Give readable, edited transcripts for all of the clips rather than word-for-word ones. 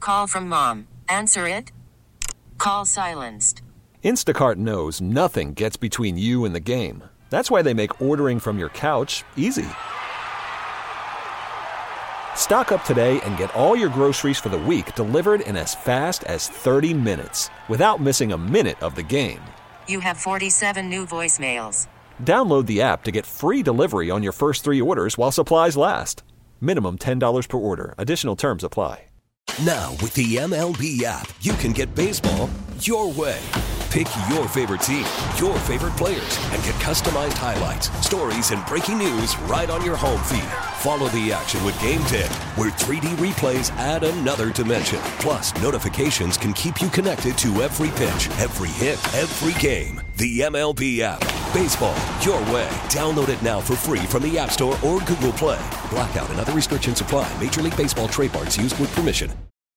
call from mom. Answer it. Call silenced. Instacart knows nothing gets between you and the game. That's why they make ordering from your couch easy. Stock up today and get all your groceries for the week delivered in as fast as 30 minutes without missing a minute of the game. You have 47 new voicemails. Download the app to get free delivery on your first 3 orders while supplies last. Minimum $10 per order. Additional terms apply. Now, with the MLB app, you can get baseball your way. Pick your favorite team, your favorite players, and get customized highlights, stories, and breaking news right on your home feed. Follow the action with Game 10, where 3D replays add another dimension. Plus, notifications can keep you connected to every pitch, every hit, every game. The MLB app. Baseball your way. Download it now for free from the App Store or Google Play. Blackout and other restrictions apply. Major League Baseball trademarks used with permission.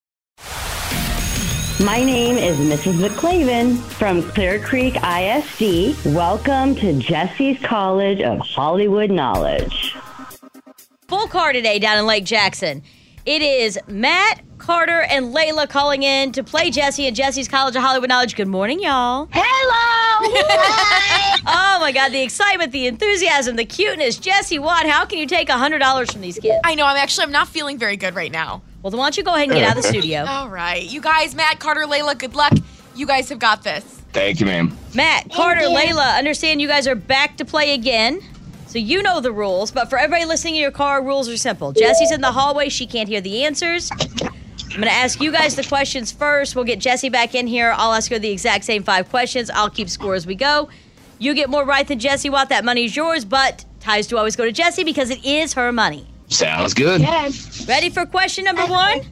My name is Mrs. McClaven from Clear Creek ISD. Welcome to Jesse's College of Hollywood Knowledge. Full car today down in Lake Jackson. It is Matt, Carter, and Layla calling in to play Jesse and Jesse's College of Hollywood Knowledge. Good morning, y'all. Hello! Oh, my God. The excitement, the enthusiasm, the cuteness. Jesse Watt, how can you take $100 from these kids? I know. I'm not feeling very good right now. Well, then why don't you go ahead and get out of the studio? All right. You guys, Matt, Carter, Layla, good luck. You guys have got this. Thank you, ma'am. Matt, Carter, Layla, understand you guys are back to play again. So you know the rules, but for everybody listening in your car, rules are simple. Jesse's in the hallway. She can't hear the answers. I'm going to ask you guys the questions first. We'll get Jessie back in here. I'll ask her the exact same 5 questions. I'll keep score as we go. You get more right than Jessie Watt. That money is yours, but ties do always go to Jessie because it is her money. Sounds good. Yes. Ready for question number 1?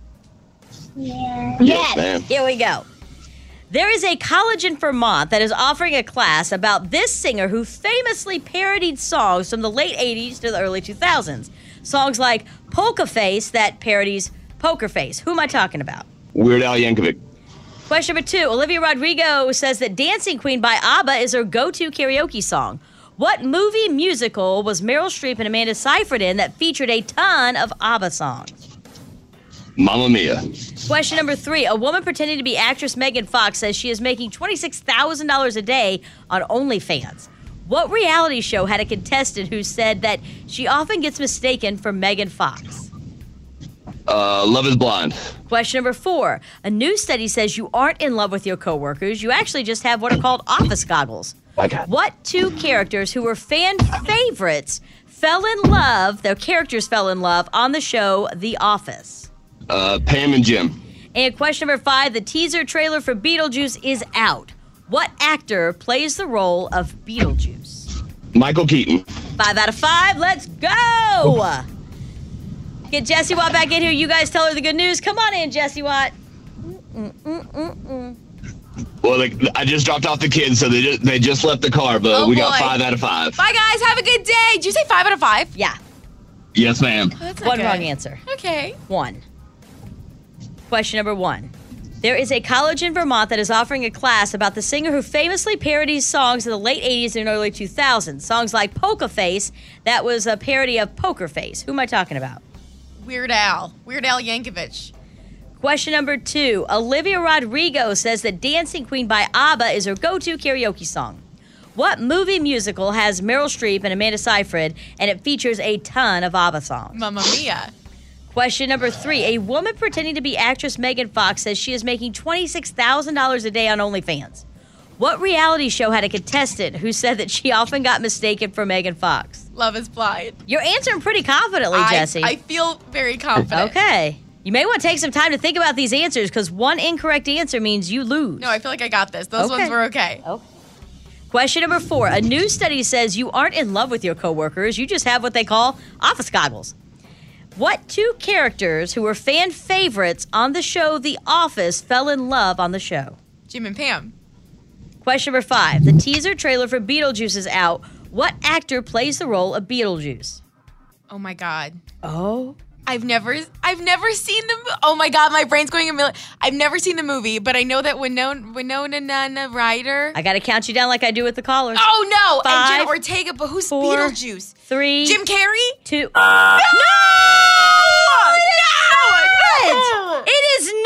Yeah. Yes, ma'am. Here we go. There is a college in Vermont that is offering a class about this singer who famously parodied songs from the late 80s to the early 2000s. Songs like Polka Face that parodies Poker Face. Who am I talking about? Weird Al Yankovic. Question number 2. Olivia Rodrigo says that Dancing Queen by ABBA is her go-to karaoke song. What movie musical was Meryl Streep and Amanda Seyfried in that featured a ton of ABBA songs? Mamma Mia. Question number 3. A woman pretending to be actress Megan Fox says she is making $26,000 a day on OnlyFans. What reality show had a contestant who said that she often gets mistaken for Megan Fox? Love is Blind. Question number 4. A new study says you aren't in love with your coworkers. You actually just have what are called office goggles. My God. What 2 characters who were fan favorites their characters fell in love on the show The Office? Pam and Jim. And question number 5, the teaser trailer for Beetlejuice is out. What actor plays the role of Beetlejuice? Michael Keaton. 5 out of 5, let's go! Get Jessie Watt back in here. You guys tell her the good news. Come on in, Jessie Watt. Well, I just dropped off the kids, so they just left the car, but we got 5 out of 5. Bye, guys. Have a good day. Did you say 5 out of 5? Yeah. Yes, ma'am. Oh, that's not One good. wrong answer. Okay. 1. Question number 1. There is a college in Vermont that is offering a class about the singer who famously parodies songs in the late 80s and early 2000s. Songs like Polka Face, that was a parody of Poker Face. Who am I talking about? Weird Al Yankovic. Question number 2. Olivia Rodrigo says that Dancing Queen by ABBA is her go-to karaoke song. What movie musical has Meryl Streep and Amanda Seyfried, and it features a ton of ABBA songs? Mamma Mia. Question number 3. A woman pretending to be actress Megan Fox says she is making $26,000 a day on OnlyFans. What reality show had a contestant who said that she often got mistaken for Megan Fox? Love is Blind. You're answering pretty confidently, Jessie. I feel very confident. Okay. You may want to take some time to think about these answers because one incorrect answer means you lose. No, I feel like I got this. Those ones were okay. Okay. Question number 4. A new study says you aren't in love with your coworkers. You just have what they call office goggles. What 2 characters who were fan favorites on the show The Office fell in love on the show? Jim and Pam. Question number 5. The teaser trailer for Beetlejuice is out. What actor plays the role of Beetlejuice? Oh my God. Oh. I've never seen the. Oh my God, my brain's going a million. I've never seen the movie, but I know that Winona Ryder. I got to count you down like I do with the callers. Oh no, 5, and Jenna Ortega. But who's 4, Beetlejuice? 3, Jim Carrey. 2. No! It is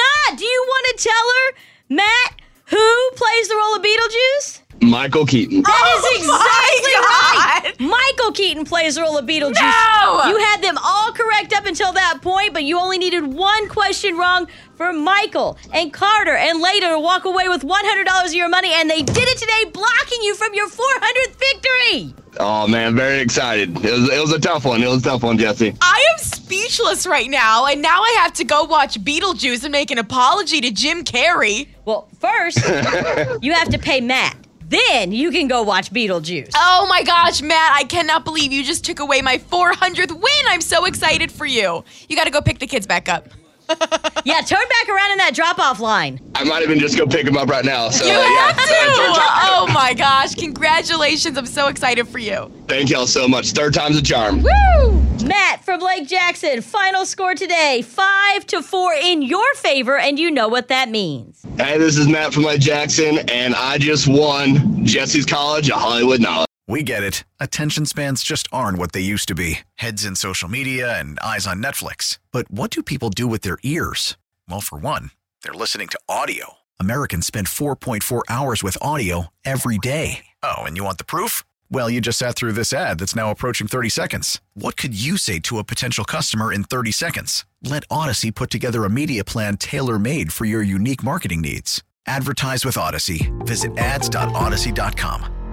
Matt, who plays the role of Beetlejuice? Michael Keaton. That is exactly right. Michael Keaton plays the role of Beetlejuice. No! You had them all correct up until that point, but you only needed one question wrong for Michael and Carter and Layla to walk away with $100 of your money, and they did it today, blocking you from your 400th victory. Oh, man, very excited. It was a tough one. It was a tough one, Jesse. I am speechless right now, and now I have to go watch Beetlejuice and make an apology to Jim Carrey. Well, first, you have to pay Matt. Then you can go watch Beetlejuice. Oh my gosh, Matt, I cannot believe you just took away my 400th win. I'm so excited for you. You got to go pick the kids back up. Yeah, turn back around in that drop-off line. I might even just go pick him up right now. So, You yeah. have to. Oh my gosh, congratulations. I'm so excited for you. Thank y'all so much. Third time's a charm. Woo! Matt from Lake Jackson, final score today, 5-4 in your favor, and you know what that means. Hey, this is Matt from Lake Jackson, and I just won Jesse's College of Hollywood Knowledge. We get it. Attention spans just aren't what they used to be. Heads in social media and eyes on Netflix. But what do people do with their ears? Well, for one, they're listening to audio. Americans spend 4.4 hours with audio every day. Oh, and you want the proof? Well, you just sat through this ad that's now approaching 30 seconds. What could you say to a potential customer in 30 seconds? Let Odyssey put together a media plan tailor-made for your unique marketing needs. Advertise with Odyssey. Visit ads.odyssey.com.